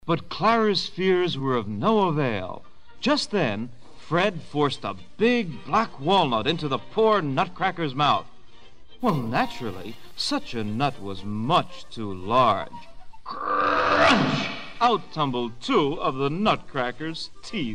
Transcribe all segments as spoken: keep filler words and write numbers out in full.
But Clara's fears were of no avail. Just then, Fred forced a big black walnut into the poor Nutcracker's mouth. Well, naturally, such a nut was much too large. Crunch! Out tumbled two of the Nutcracker's teeth.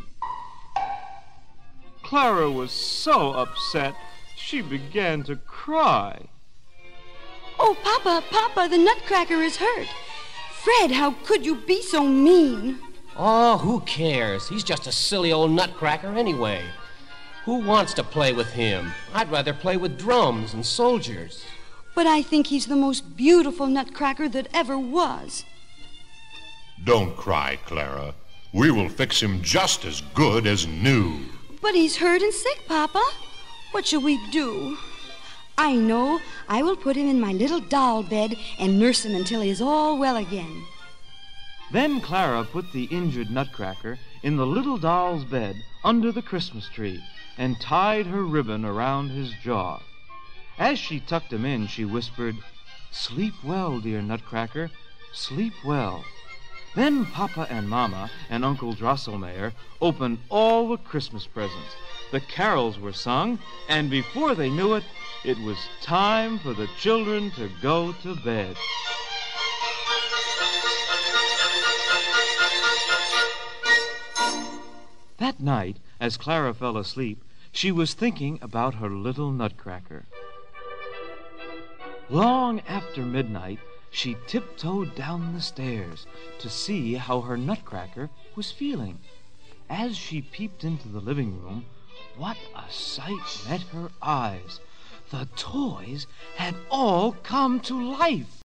Clara was so upset, she began to cry. Oh, Papa, Papa, the Nutcracker is hurt. Fred, how could you be so mean? Oh, who cares? He's just a silly old Nutcracker anyway. Who wants to play with him? I'd rather play with drums and soldiers. But I think he's the most beautiful Nutcracker that ever was. Don't cry, Clara. We will fix him just as good as new. But he's hurt and sick, Papa. What shall we do? I know. I will put him in my little doll bed and nurse him until he is all well again. Then Clara put the injured Nutcracker in the little doll's bed under the Christmas tree and tied her ribbon around his jaw. As she tucked him in, she whispered, "Sleep well, dear Nutcracker, sleep well." Then Papa and Mama and Uncle Drosselmayer opened all the Christmas presents. The carols were sung, and before they knew it, it was time for the children to go to bed. That night, as Clara fell asleep, she was thinking about her little Nutcracker. Long after midnight, she tiptoed down the stairs to see how her Nutcracker was feeling. As she peeped into the living room, what a sight met her eyes! The toys had all come to life.